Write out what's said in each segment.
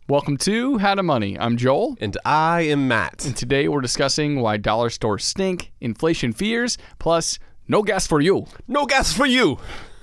Welcome to How to Money. I'm Joel. And I am Matt. And today we're discussing why dollar stores stink, inflation fears, plus no gas for you. No gas for you.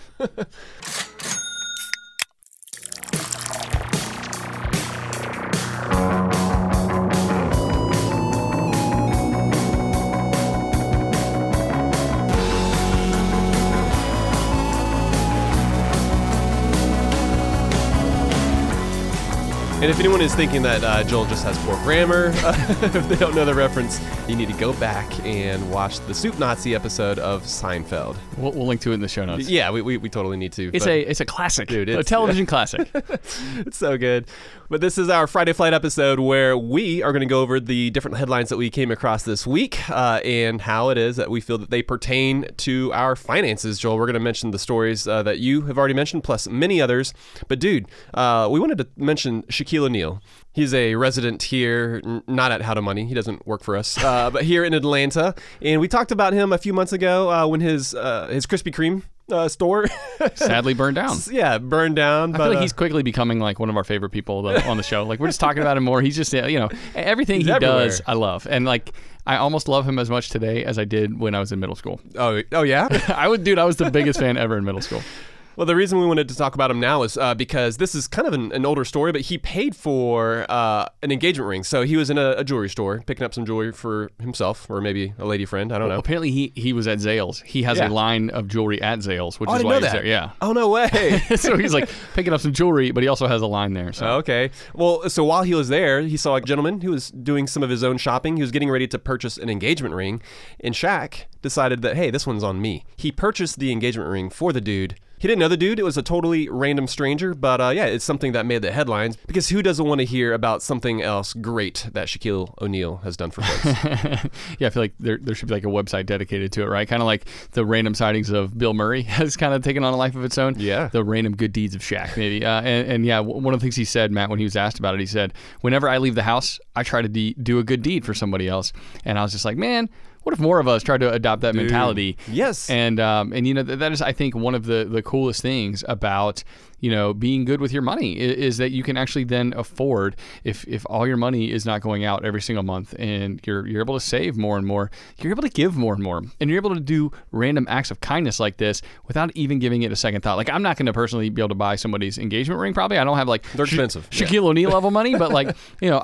And if anyone is thinking that Joel just has poor grammar, if they don't know the reference, you need to go back and watch the Soup Nazi episode of Seinfeld. We'll link to it in the show notes. Yeah, we totally need to. It's a classic, dude. A television classic. It's so good. But this is our Friday Flight episode where we are going to go over the different headlines that we came across this week and how it is that we feel that they pertain to our finances. Joel, we're going to mention the stories that you have already mentioned, plus many others. But dude, we wanted to mention Shaquille O'Neal. He's a resident here, not at How to Money. He doesn't work for us, but here in Atlanta. And we talked about him a few months ago when his Krispy Kreme store sadly burned down. Yeah, burned down. I feel like he's quickly becoming like one of our favorite people on the show. Like we're just talking about him more. He's just everything he does, I love, and like I almost love him as much today as I did when I was in middle school. Oh yeah. I was the biggest fan ever in middle school. Well, the reason we wanted to talk about him now is because this is kind of an older story, but he paid for an engagement ring. So he was in a jewelry store picking up some jewelry for himself or maybe a lady friend. I don't know. Apparently, he was at Zales. He has a line of jewelry at Zales, which is why he's there. Yeah. Oh, no way. So he's like picking up some jewelry, but he also has a line there. So. Okay. Well, so while he was there, he saw a gentleman who was doing some of his own shopping. He was getting ready to purchase an engagement ring. And Shaq decided that, hey, this one's on me. He purchased the engagement ring for the dude. He didn't know the dude. It was a totally random stranger. But it's something that made the headlines because who doesn't want to hear about something else great that Shaquille O'Neal has done for folks? Yeah, I feel like there should be like a website dedicated to it, right? Kind of like the random sightings of Bill Murray has kind of taken on a life of its own. Yeah. The random good deeds of Shaq, maybe. And one of the things he said, Matt, when he was asked about it, he said, whenever I leave the house, I try to do a good deed for somebody else. And I was just like, man, what if more of us tried to adopt that mentality? Yes. And that is, I think, one of the coolest things about being good with your money is that you can actually then afford, if all your money is not going out every single month and you're able to save more and more, you're able to give more and more, and you're able to do random acts of kindness like this without even giving it a second thought. Like I'm not going to personally be able to buy somebody's engagement ring. Probably I don't have like they're expensive Shaquille O'Neal level money, but like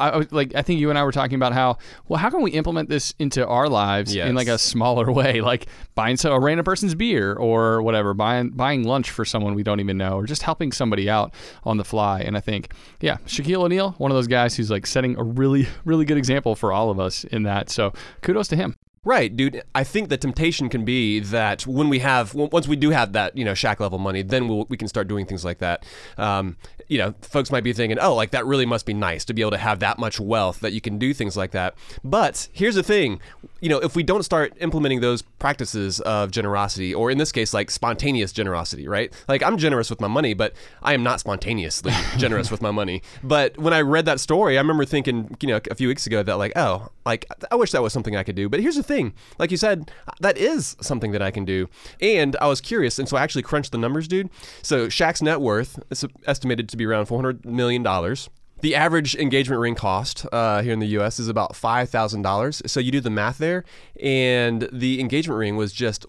I think you and I were talking about how can we implement this into our lives in like a smaller way, like buying a random person's beer or whatever, buying lunch for someone we don't even know, or just helping somebody out on the fly. And I think, Shaquille O'Neal, one of those guys who's like setting a really, really good example for all of us in that. So kudos to him. Right, dude. I think the temptation can be that once we do have that, Shaq level money, then we can start doing things like that. Folks might be thinking, oh, like that really must be nice to be able to have that much wealth that you can do things like that. But here's the thing, if we don't start implementing those practices of generosity, or in this case, like spontaneous generosity, right? Like I'm generous with my money, but I am not spontaneously generous with my money. But when I read that story, I remember thinking, a few weeks ago that like, oh, like I wish that was something I could do. But here's the thing, like you said, that is something that I can do. And I was curious, and so I actually crunched the numbers, dude. So Shaq's net worth is estimated to be around $400 million. The average engagement ring cost here in the U.S. is about $5,000. So you do the math there, and the engagement ring was just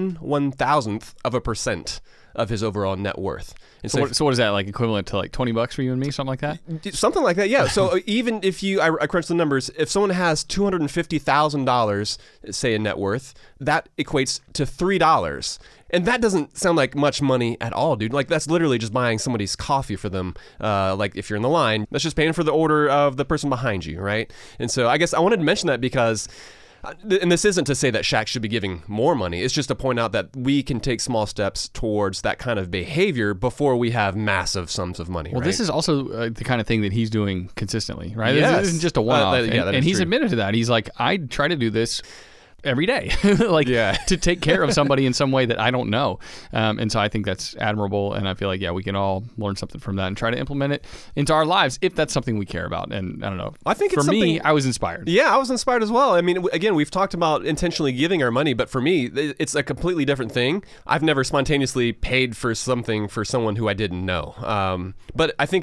1/1000% of his overall net worth. And so what is that, like equivalent to like $20 for you and me, something like that? Something like that, yeah. So even if I crunched the numbers, if someone has $250,000, say in net worth, that equates to $3. And that doesn't sound like much money at all, dude. Like that's literally just buying somebody's coffee for them. Like if you're in the line, that's just paying for the order of the person behind you, right? And so I guess I wanted to mention that because, and this isn't to say that Shaq should be giving more money. It's just to point out that we can take small steps towards that kind of behavior before we have massive sums of money. Well, right? This is also the kind of thing that he's doing consistently, right? Yes. This isn't just a one-off. And he's true. admitted to that. He's like, I try to do this every day, to take care of somebody in some way that I don't know. And so I think that's admirable. And I feel like, we can all learn something from that and try to implement it into our lives if that's something we care about. And I don't know. I think for me, I was inspired. Yeah, I was inspired as well. I mean, again, we've talked about intentionally giving our money, but for me, it's a completely different thing. I've never spontaneously paid for something for someone who I didn't know. But I think if I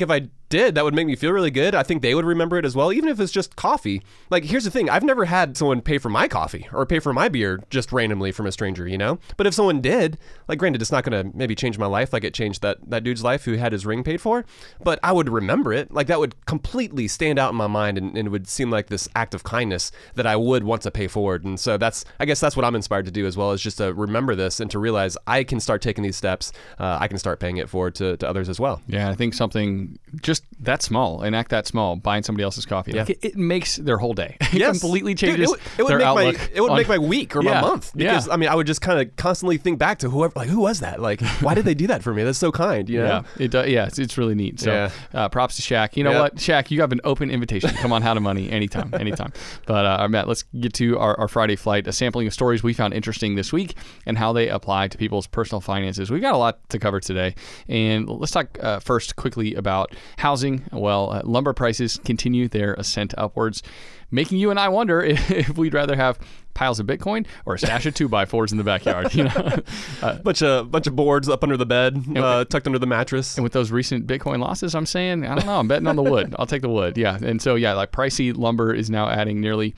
did, that would make me feel really good. I think they would remember it as well, even if it's just coffee. Like, here's the thing. I've never had someone pay for my coffee or pay for my beer just randomly from a stranger, you know? But if someone did, like, granted, it's not going to maybe change my life like it changed that dude's life who had his ring paid for, but I would remember it. Like, that would completely stand out in my mind, and it would seem like this act of kindness that I would want to pay forward. And so I guess that's what I'm inspired to do as well, is just to remember this and to realize I can start taking these steps. I can start paying it forward to others as well. Yeah, I think something just that small, an act that small, buying somebody else's coffee, like it makes their whole day. It completely changes their outlook. It would make my week or my month. Because, I mean, I would just kind of constantly think back to whoever, like, who was that? Like, why did they do that for me? That's so kind, you know? Yeah, it's really neat. So props to Shaq. You know what, Shaq, you have an open invitation. Come on How to Money anytime. But Matt, let's get to our Friday flight, a sampling of stories we found interesting this week and how they apply to people's personal finances. We've got a lot to cover today. And let's talk first quickly about housing. Well, lumber prices continue their ascent upwards, making you and I wonder if we'd rather have piles of Bitcoin or a stash of 2x4s in the backyard. You know, bunch of boards up under the bed, tucked under the mattress. And with those recent Bitcoin losses, I'm saying, I don't know, I'm betting on the wood. I'll take the wood. Yeah. And so, like pricey lumber is now adding nearly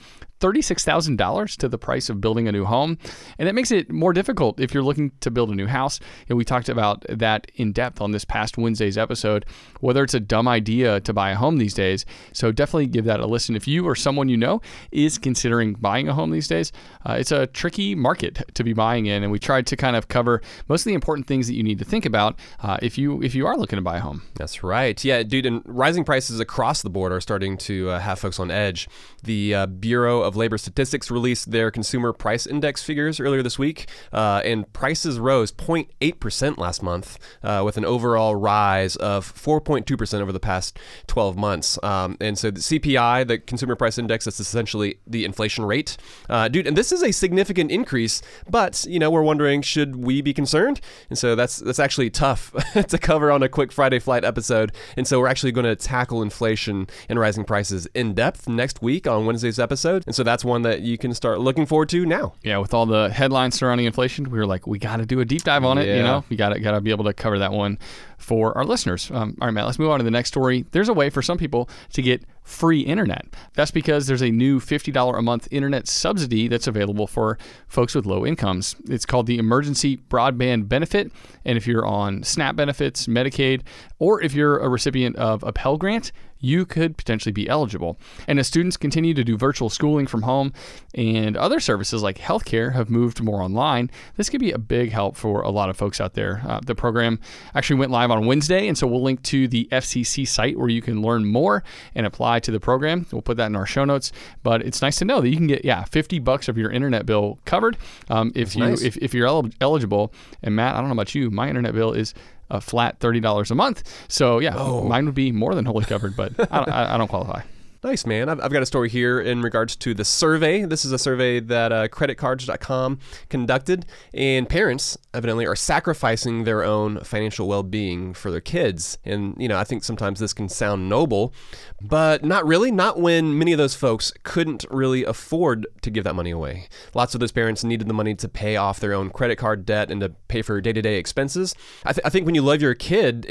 $36,000 to the price of building a new home. And that makes it more difficult if you're looking to build a new house. And we talked about that in depth on this past Wednesday's episode, whether it's a dumb idea to buy a home these days. So definitely give that a listen. If you or someone you know is considering buying a home these days, it's a tricky market to be buying in. And we tried to kind of cover most of the important things that you need to think about if you are looking to buy a home. That's right. Yeah, dude, and rising prices across the board are starting to have folks on edge. The Bureau of Labor Statistics released their consumer price index figures earlier this week, and prices rose 0.8% last month, with an overall rise of 4.2% over the past 12 months. And so the CPI, the consumer price index, that's essentially the inflation rate. Dude, and this is a significant increase, but, you know, we're wondering, should we be concerned? And so that's actually tough to cover on a quick Friday Flight episode. And so we're actually going to tackle inflation and rising prices in depth next week on Wednesday's episode. And so that's one that you can start looking forward to now. Yeah, with all the headlines surrounding inflation, we were like, we got to do a deep dive on it. You know, we got to be able to cover that one for our listeners. All right, Matt, let's move on to the next story. There's a way for some people to get free internet. That's because there's a new $50 a month internet subsidy that's available for folks with low incomes. It's called the Emergency Broadband Benefit. And if you're on SNAP benefits, Medicaid, or if you're a recipient of a Pell Grant, you could potentially be eligible. And as students continue to do virtual schooling from home and other services like healthcare have moved more online, this could be a big help for a lot of folks out there. The program actually went live on Wednesday, and so we'll link to the FCC site where you can learn more and apply to the program. We'll put that in our show notes, but it's nice to know that you can get $50 of your internet bill covered if you're eligible. And Matt, I don't know about you, my internet bill is a flat $30 a month. So mine would be more than wholly covered, but I don't qualify. Nice, man. I've got a story here in regards to the survey. This is a survey that creditcards.com conducted, and parents evidently are sacrificing their own financial well-being for their kids. And, you know, I think sometimes this can sound noble, but not really. Not when many of those folks couldn't really afford to give that money away. Lots of those parents needed the money to pay off their own credit card debt and to pay for day-to-day expenses. I think when you love your kid,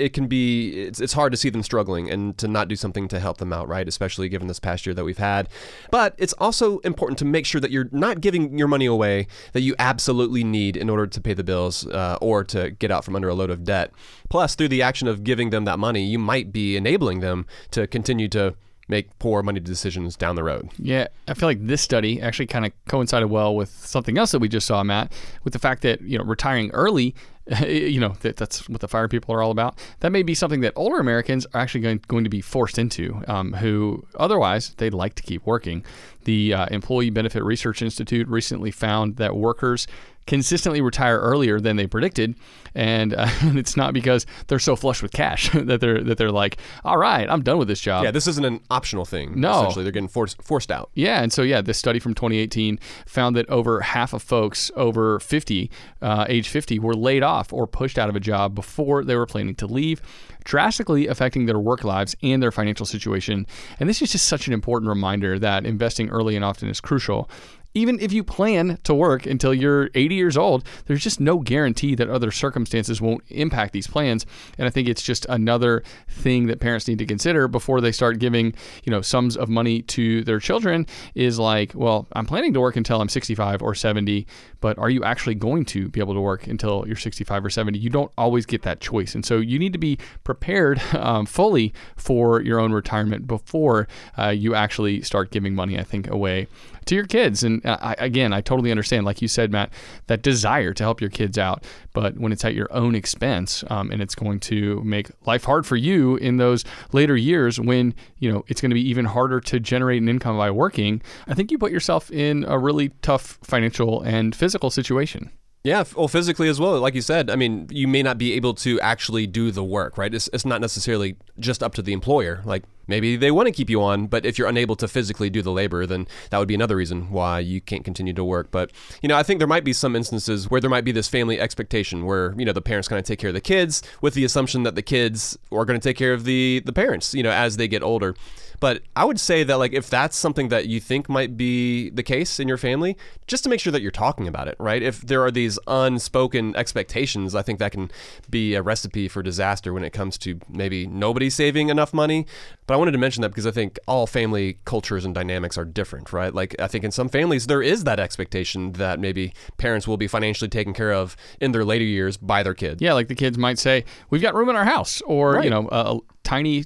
it's hard to see them struggling and to not do something to help them out, right? Especially given this past year that we've had. But it's also important to make sure that you're not giving your money away that you absolutely need in order to pay the bills or to get out from under a load of debt. Plus, through the action of giving them that money, you might be enabling them to continue to make poor money decisions down the road. Yeah, I feel like this study actually kind of coincided well with something else that we just saw, Matt, with the fact that, you know, retiring early, you know, that's what the FIRE people are all about. That may be something that older Americans are actually going to be forced into, who otherwise they'd like to keep working. The Employee Benefit Research Institute recently found that workers consistently retire earlier than they predicted, and it's not because they're so flush with cash that they're like, all right, I'm done with this job. Yeah, this isn't an optional thing. No, essentially, they're getting forced out. Yeah, and so this study from 2018 found that over half of folks over 50, age 50, were laid off or pushed out of a job before they were planning to leave. drastically affecting their work lives and their financial situation. And this is just such an important reminder that investing early and often is crucial. Even if you plan to work until you're 80 years old, there's just no guarantee that other circumstances won't impact these plans. And I think it's just another thing that parents need to consider before they start giving, sums of money to their children is like, well, I'm planning to work until I'm 65 or 70, but are you actually going to be able to work until you're 65 or 70? You don't always get that choice. And so you need to be prepared fully for your own retirement before you actually start giving money, I think, away to your kids. And I totally understand, like you said, Matt, that desire to help your kids out. But when it's at your own expense and it's going to make life hard for you in those later years when, it's going to be even harder to generate an income by working, I think you put yourself in a really tough financial and physical situation. Yeah, well, physically as well. Like you said, I mean, you may not be able to actually do the work, right? It's not necessarily just up to the employer. Like maybe they want to keep you on, but if you're unable to physically do the labor, then that would be another reason why you can't continue to work. But, I think there might be some instances where there might be this family expectation where, the parents kind of take care of the kids with the assumption that the kids are going to take care of the parents, as they get older. But I would say that, like, if that's something that you think might be the case in your family, just to make sure that you're talking about it, right? If there are these unspoken expectations, I think that can be a recipe for disaster when it comes to maybe nobody saving enough money. But I wanted to mention that because I think all family cultures and dynamics are different, right? Like, I think in some families, there is that expectation that maybe parents will be financially taken care of in their later years by their kids. Yeah, like the kids might say, we've got room in our house, or, right. A tiny,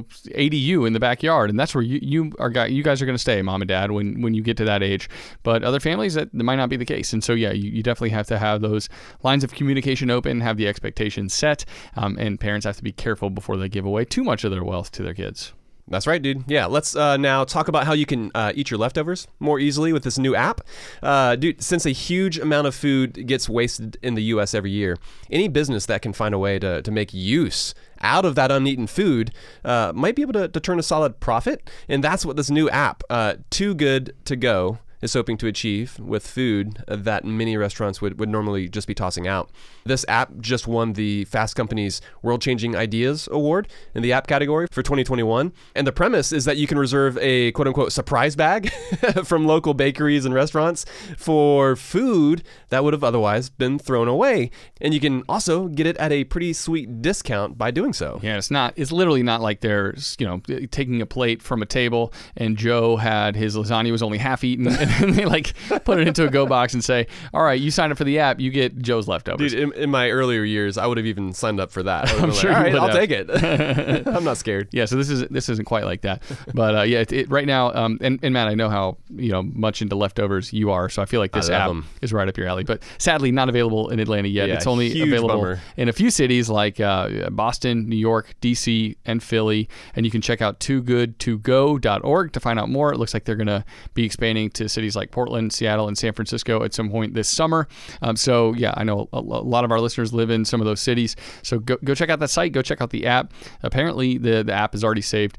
ADU in the backyard, and that's where you guys are going to stay, mom and dad, when you get to that age. But other families, that might not be the case. And so, yeah, you definitely have to have those lines of communication open, have the expectations set, and parents have to be careful before they give away too much of their wealth to their kids. That's right, dude. Yeah, let's now talk about how you can eat your leftovers more easily with this new app. Dude, since a huge amount of food gets wasted in the U.S. every year, any business that can find a way to make use out of that uneaten food might be able to turn a solid profit. And that's what this new app, Too Good To Go, is hoping to achieve with food that many restaurants would normally just be tossing out. This app just won the Fast Company's World Changing Ideas Award in the app category for 2021. And the premise is that you can reserve a quote-unquote surprise bag from local bakeries and restaurants for food that would have otherwise been thrown away. And you can also get it at a pretty sweet discount by doing so. Yeah, it's literally not like they're, taking a plate from a table and Joe had his lasagna was only half eaten and they like put it into a go box and say, all right, you sign up for the app, you get Joe's leftovers. Dude, in my earlier years, I would have even signed up for that. I'm sure all right, I'll have. take it. I'm not scared. Yeah, so this isn't quite like that. But right now, and Matt, I know how much into leftovers you are, so I feel like this app is right up your alley. But sadly, not available in Atlanta yet. Yeah, it's only available in a few cities like Boston, New York, DC, and Philly. And you can check out toogoodtogo.org to find out more. It looks like they're going to be expanding to cities like Portland, Seattle, and San Francisco at some point this summer. So yeah, I know a lot of our listeners live in some of those cities. So go check out that site. Go check out the app. Apparently, the app has already saved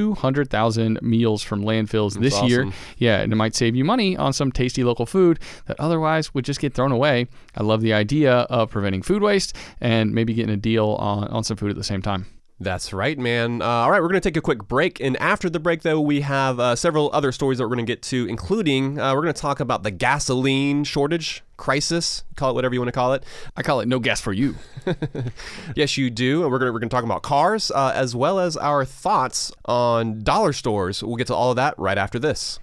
200,000 meals from landfills this year. Yeah, and it might save you money on some tasty local food that otherwise would just get thrown away. I love the idea of preventing food waste and maybe getting a deal on some food at the same time. That's right, man. All right, we're going to take a quick break. And after the break, though, we have several other stories that we're going to get to, including we're going to talk about the gasoline shortage crisis. Call it whatever you want to call it. I call it no gas for you. Yes, you do. And we're going to talk about cars as well as our thoughts on dollar stores. We'll get to all of that right after this.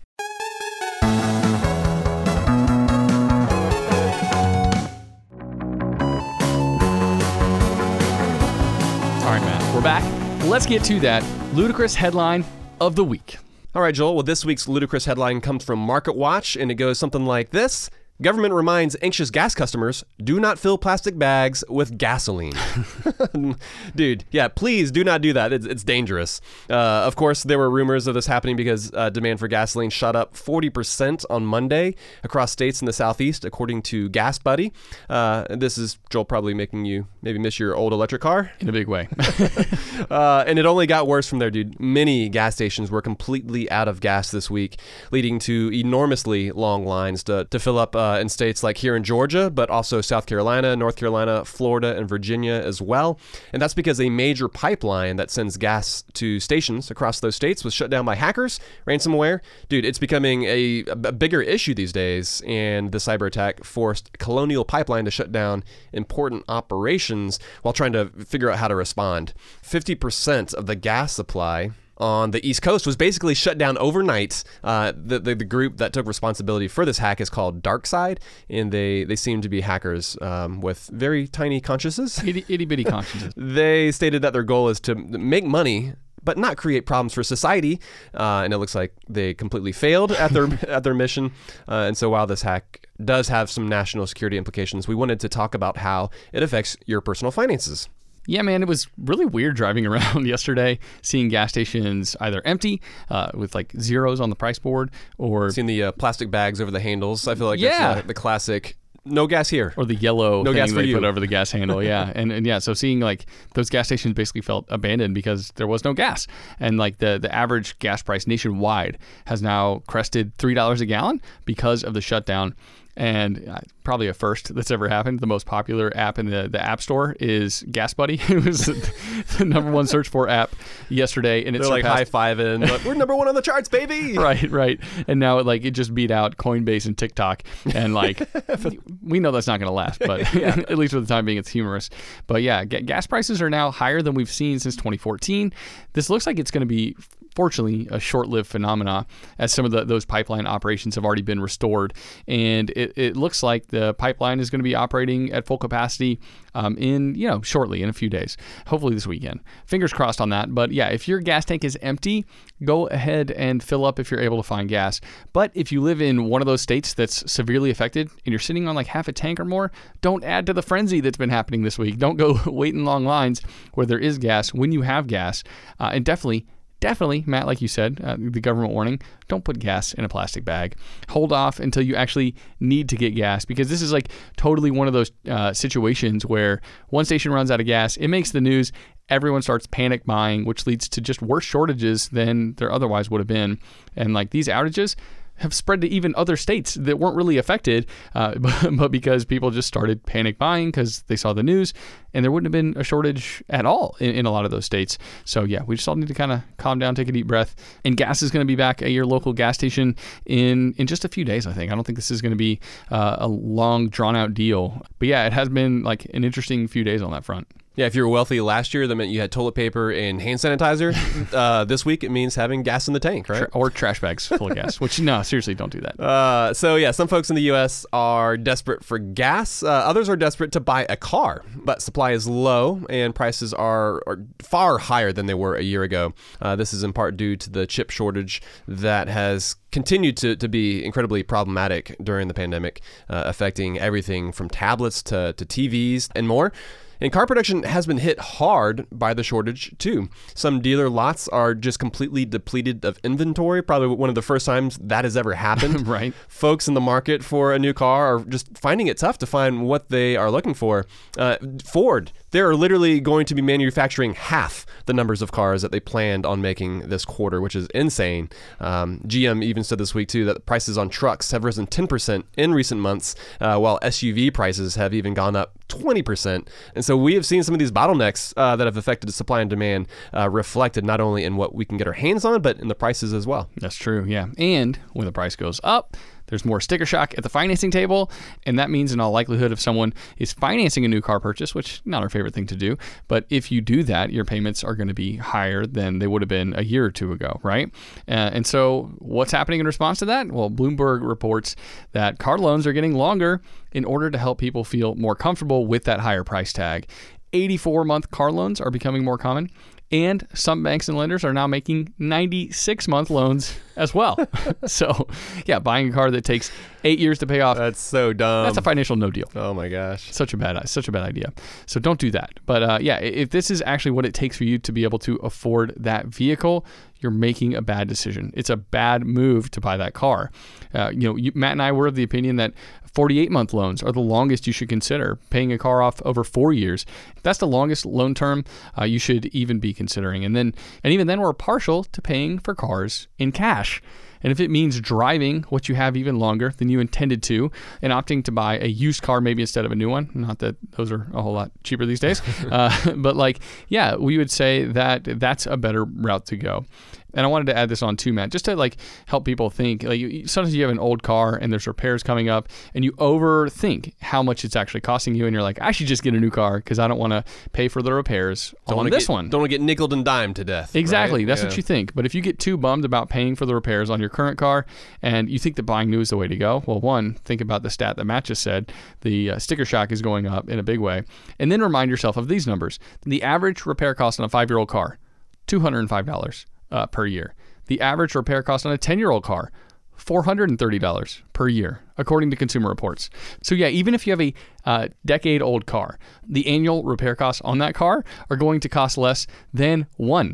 All right, Matt, we're back. Let's get to that ludicrous headline of the week. All right, Joel. Well, this week's ludicrous headline comes from MarketWatch, and it goes something like this. Government reminds anxious gas customers, do not fill plastic bags with gasoline. Dude, yeah, please do not do that. It's dangerous. Of course, there were rumors of this happening because demand for gasoline shot up 40% on Monday across states in the Southeast, according to Gas Buddy. This is, Joel, probably making you maybe miss your old electric car. In a big way. And it only got worse from there, dude. Many gas stations were completely out of gas this week, leading to enormously long lines to fill up in states like here in Georgia, but also South Carolina, North Carolina, Florida, and Virginia as well. And that's because a major pipeline that sends gas to stations across those states was shut down by hackers, ransomware. Dude, it's becoming a bigger issue these days, and the cyber attack forced Colonial Pipeline to shut down important operations while trying to figure out how to respond. 50% of the gas supply on the East Coast was basically shut down overnight. The group that took responsibility for this hack is called DarkSide, and they seem to be hackers with very tiny consciences. Itty bitty consciences. They stated that their goal is to make money but not create problems for society, and it looks like they completely failed at their mission. And so while this hack does have some national security implications, we wanted to talk about how it affects your personal finances. Yeah, man, it was really weird driving around yesterday, seeing gas stations either empty with like zeros on the price board, or seeing the plastic bags over the handles. I feel like that's the classic no gas here. Or the yellow no thing gas for they you. put over the gas handle, yeah. And yeah, so seeing like those gas stations basically felt abandoned because there was no gas. And like the average gas price nationwide has now crested $3 a gallon because of the shutdown. And probably a first that's ever happened. The most popular app in the App Store is Gas Buddy. It was the number one search for app yesterday, and they're like high-fiving. Like, we're number one on the charts, baby. Right. And now it just beat out Coinbase and TikTok. And like we know that's not going to last, but at least for the time being, it's humorous. But yeah, gas prices are now higher than we've seen since 2014. This looks like it's going to be, fortunately, a short-lived phenomena, as some of those pipeline operations have already been restored. And it looks like the pipeline is going to be operating at full capacity shortly, in a few days, hopefully this weekend. Fingers crossed on that. But yeah, if your gas tank is empty, go ahead and fill up if you're able to find gas. But if you live in one of those states that's severely affected and you're sitting on like half a tank or more, don't add to the frenzy that's been happening this week. Don't go wait in long lines where there is gas when you have gas. And definitely, Matt, like you said, the government warning, don't put gas in a plastic bag. Hold off until you actually need to get gas, because this is like totally one of those situations where one station runs out of gas, it makes the news, everyone starts panic buying, which leads to just worse shortages than there otherwise would have been. And like these outages have spread to even other states that weren't really affected, but because people just started panic buying because they saw the news, and there wouldn't have been a shortage at all in a lot of those states. So yeah, we just all need to kind of calm down, take a deep breath. And gas is going to be back at your local gas station in just a few days, I think. I don't think this is going to be a long, drawn-out deal. But yeah, it has been like an interesting few days on that front. Yeah, if you were wealthy last year, that meant you had toilet paper and hand sanitizer. This week, it means having gas in the tank, right? Or trash bags full of gas, which, no, seriously, don't do that. So yeah, some folks in the U.S. are desperate for gas. Others are desperate to buy a car, but supply is low and prices are far higher than they were a year ago. This is in part due to the chip shortage that has continued to be incredibly problematic during the pandemic, affecting everything from tablets to TVs and more. And car production has been hit hard by the shortage, too. Some dealer lots are just completely depleted of inventory, probably one of the first times that has ever happened. Right. Folks in the market for a new car are just finding it tough to find what they are looking for. Ford, they're literally going to be manufacturing half the numbers of cars that they planned on making this quarter, which is insane. GM even said this week, too, that prices on trucks have risen 10% in recent months, while SUV prices have even gone up 20%. And so we have seen some of these bottlenecks that have affected supply and demand reflected not only in what we can get our hands on, but in the prices as well. That's true, yeah. And when the price goes up, there's more sticker shock at the financing table, and that means in all likelihood if someone is financing a new car purchase, which not our favorite thing to do, but if you do that, your payments are going to be higher than they would have been a year or two ago, right? And so what's happening in response to that? Well, Bloomberg reports that car loans are getting longer in order to help people feel more comfortable with that higher price tag. 84-month car loans are becoming more common. And some banks and lenders are now making 96-month loans as well. So, yeah, buying a car that takes 8 years to pay off. That's so dumb. That's a financial no deal. Oh, my gosh. Such a bad idea. So don't do that. But, yeah, if this is actually what it takes for you to be able to afford that vehicle, you're making a bad decision. It's a bad move to buy that car. Matt and I were of the opinion that 48-month loans are the longest you should consider, paying a car off over 4 years. If that's the longest loan term you should even be considering. And even then, we're partial to paying for cars in cash. And if it means driving what you have even longer than you intended to and opting to buy a used car maybe instead of a new one, not that those are a whole lot cheaper these days, but like, yeah, we would say that that's a better route to go. And I wanted to add this on too, Matt, just to like help people think. Like sometimes you have an old car and there's repairs coming up, and you overthink how much it's actually costing you, and you're like, I should just get a new car because I don't want to pay for the repairs on this one. Don't want to get nickeled and dimed to death. Exactly, right? That's what you think. But if you get too bummed about paying for the repairs on your current car, and you think that buying new is the way to go, well, one, think about the stat that Matt just said. The sticker shock is going up in a big way, and then remind yourself of these numbers. The average repair cost on a 5-year-old car, $205. Per year. The average repair cost on a 10-year-old car, $430 per year, according to Consumer Reports. So yeah, even if you have a decade-old car, the annual repair costs on that car are going to cost less than one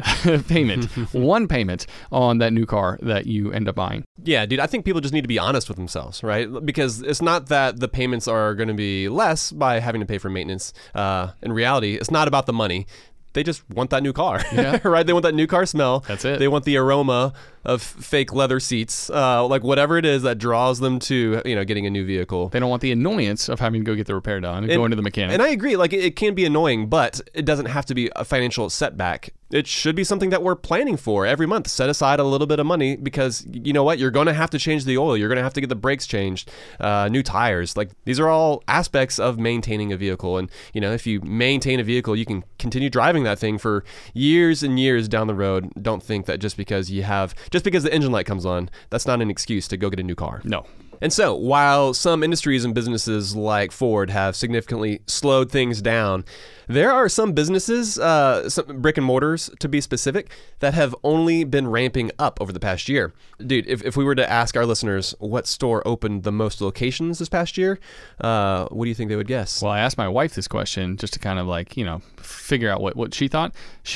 payment on that new car that you end up buying. Yeah, dude, I think people just need to be honest with themselves, right? Because it's not that the payments are going to be less by having to pay for maintenance. In reality, it's not about the money. They just want that new car, right? They want that new car smell. That's it. They want the aroma of fake leather seats, like whatever it is that draws them to, getting a new vehicle. They don't want the annoyance of having to go get the repair done and go into the mechanic. And I agree, like it can be annoying, but it doesn't have to be a financial setback. It should be something that we're planning for every month. Set aside a little bit of money because you know what? You're going to have to change the oil. You're going to have to get the brakes changed, new tires. Like these are all aspects of maintaining a vehicle. And, if you maintain a vehicle, you can continue driving that thing for years and years down the road. Don't think that just because the engine light comes on, that's not an excuse to go get a new car. No. And so, while some industries and businesses like Ford have significantly slowed things down, there are some businesses, some brick and mortars to be specific, that have only been ramping up over the past year. Dude, if we were to ask our listeners what store opened the most locations this past year, what do you think they would guess? Well, I asked my wife this question just to kind of like, figure out what she thought.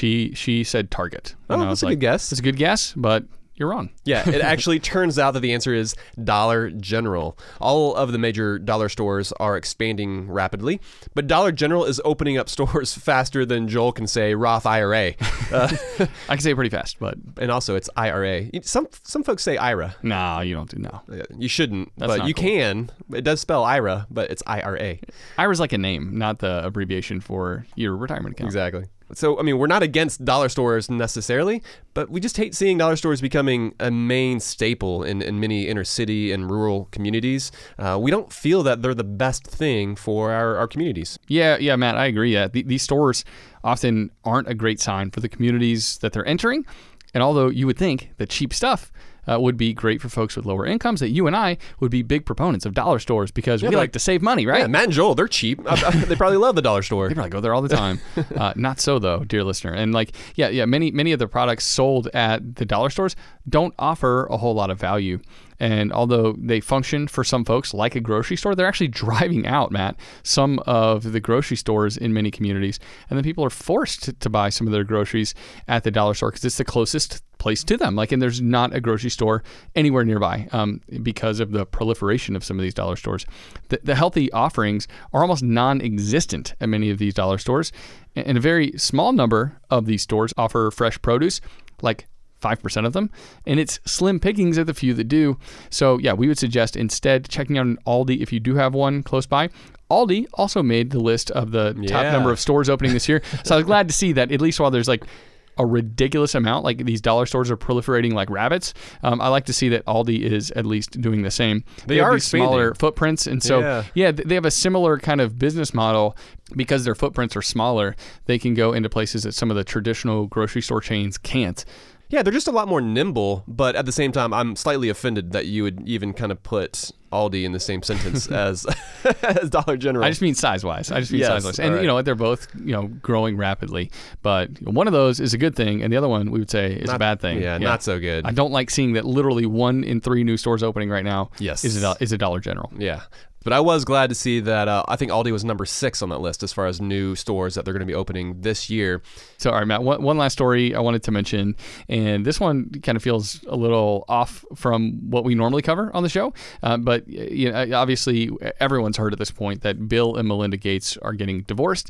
She said Target. And that's a good guess. It's a good guess, but you're wrong. Yeah, it actually turns out that the answer is Dollar General. All of the major dollar stores are expanding rapidly, but Dollar General is opening up stores faster than Joel can say Roth IRA. I can say it pretty fast, but... And also, it's IRA. Some folks say IRA. No, you don't do no. You shouldn't, That's but you cool. can. It does spell IRA, but it's IRA. IRA's like a name, not the abbreviation for your retirement account. Exactly. So, we're not against dollar stores necessarily, but we just hate seeing dollar stores becoming a main staple in many inner city and rural communities. We don't feel that they're the best thing for our communities. Yeah, Matt, I agree. Yeah, these stores often aren't a great sign for the communities that they're entering. And although you would think that cheap stuff would be great for folks with lower incomes, that you and I would be big proponents of dollar stores because we like to save money, right? Yeah, Matt and Joel, they're cheap. They probably love the dollar store. They probably go there all the time. Not so though, dear listener. And many of the products sold at the dollar stores don't offer a whole lot of value. And although they function for some folks like a grocery store, they're actually driving out, Matt, some of the grocery stores in many communities. And then people are forced to buy some of their groceries at the dollar store because it's the closest place to them. And there's not a grocery store anywhere nearby because of the proliferation of some of these dollar stores. The healthy offerings are almost non-existent at many of these dollar stores. And a very small number of these stores offer fresh produce, like 5% of them, and it's slim pickings at the few that do. So yeah, we would suggest instead checking out an Aldi if you do have one close by. Aldi also made the list of the top number of stores opening this year. So I was glad to see that at least while there's like a ridiculous amount, like these dollar stores are proliferating like rabbits, I like to see that Aldi is at least doing the same. They have are these smaller footprints, and so they have a similar kind of business model. Because their footprints are smaller, they can go into places that some of the traditional grocery store chains can't. Yeah, they're just a lot more nimble, but at the same time, I'm slightly offended that you would even kind of put Aldi in the same sentence as Dollar General. I just mean size-wise. size-wise. And, right. They're both, growing rapidly. But one of those is a good thing, and the other one, we would say, is a bad thing. Yeah, not so good. I don't like seeing that literally 1 in 3 new stores opening right now is a Dollar General. Yeah. But I was glad to see that I think Aldi was number 6 on that list as far as new stores that they're going to be opening this year. So, all right, Matt, one last story I wanted to mention, and this one kind of feels a little off from what we normally cover on the show. But obviously, everyone's heard at this point that Bill and Melinda Gates are getting divorced.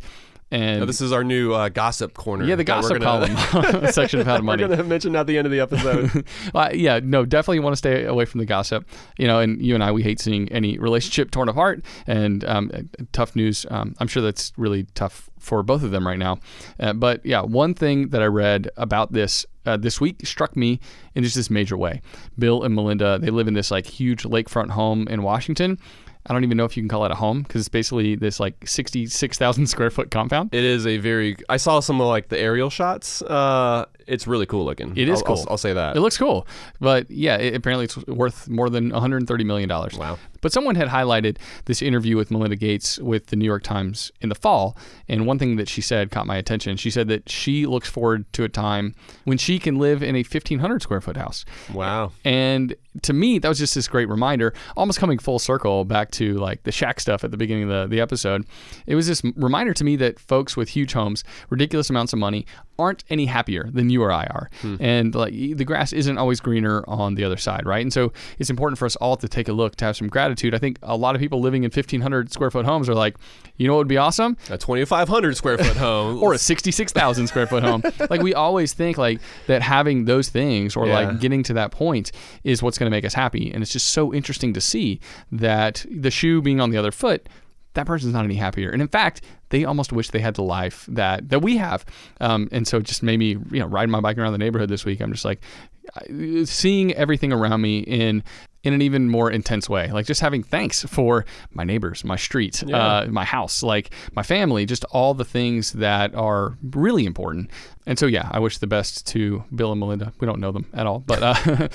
And this is our new gossip corner. Yeah, the gossip column section of How to Money. We're going to mention at the end of the episode. Yeah, no, definitely want to stay away from the gossip. And you and I, we hate seeing any relationship torn apart, and tough news. I'm sure that's really tough for both of them right now. But yeah, one thing that I read about this week struck me in just this major way. Bill and Melinda, they live in this like huge lakefront home in Washington. I don't even know if you can call it a home because it's basically this like 66,000 square foot compound. It is I saw some of like the aerial shots. It's really cool looking. It is cool. I'll say that. It looks cool. But yeah, apparently it's worth more than $130 million. Wow. But someone had highlighted this interview with Melinda Gates with the New York Times in the fall. And one thing that she said caught my attention. She said that she looks forward to a time when she can live in a 1,500 square foot house. Wow. And to me, that was just this great reminder, almost coming full circle back to like the shack stuff at the beginning of the episode. It was this reminder to me that folks with huge homes, ridiculous amounts of money, aren't any happier than you or I are. And like the grass isn't always greener on the other side, right? And so it's important for us all to take a look, to have some gratitude. I think a lot of people living in 1,500 square foot homes are like, you know what would be awesome? A 2,500 square foot home. Or a 66,000 square foot home. Like we always think like that having those things or like getting to that point is what's going to make us happy. And it's just so interesting to see that the shoe being on the other foot, that person's not any happier. And in fact, they almost wish they had the life that we have. And so it just made me, riding my bike around the neighborhood this week, I'm just like seeing everything around me in an even more intense way, like just having thanks for my neighbors, my street, my house, like my family, just all the things that are really important. And so, yeah, I wish the best to Bill and Melinda. We don't know them at all, but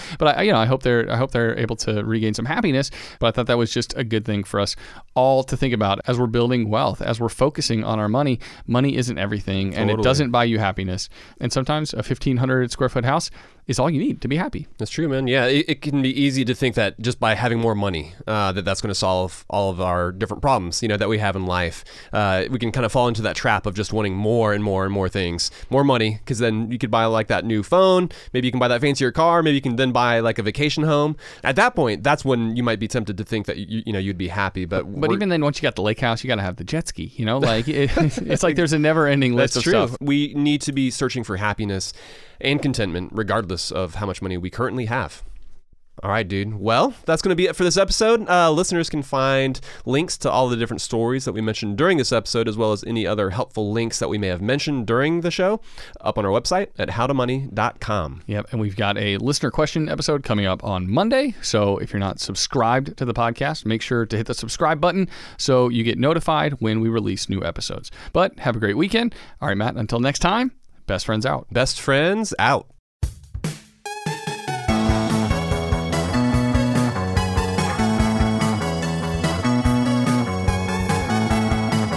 I hope they're able to regain some happiness. But I thought that was just a good thing for us all to think about as we're building wealth, as we're focusing on our money. Money isn't everything, and it doesn't buy you happiness. And sometimes a 1,500 square foot house is all you need to be happy. That's true, man. Yeah, it can be easy to think that just by having more money, that's going to solve all of our different problems, that we have in life. We can kind of fall into that trap of just wanting more and more and more things, more money, because then you could buy like that new phone. Maybe you can buy that fancier car. Maybe you can then buy like a vacation home. At that point, that's when you might be tempted to think that you'd be happy. But even then, once you got the lake house, you got to have the jet ski. Like it's like there's a never-ending list of stuff. We need to be searching for happiness and contentment, regardless of how much money we currently have. All right, dude. Well, that's going to be it for this episode. Listeners can find links to all the different stories that we mentioned during this episode, as well as any other helpful links that we may have mentioned during the show, up on our website at howtomoney.com. Yep, and we've got a listener question episode coming up on Monday. So if you're not subscribed to the podcast, make sure to hit the subscribe button so you get notified when we release new episodes. But have a great weekend. All right, Matt, until next time, best friends out. Best friends out.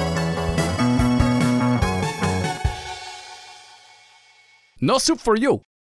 No soup for you.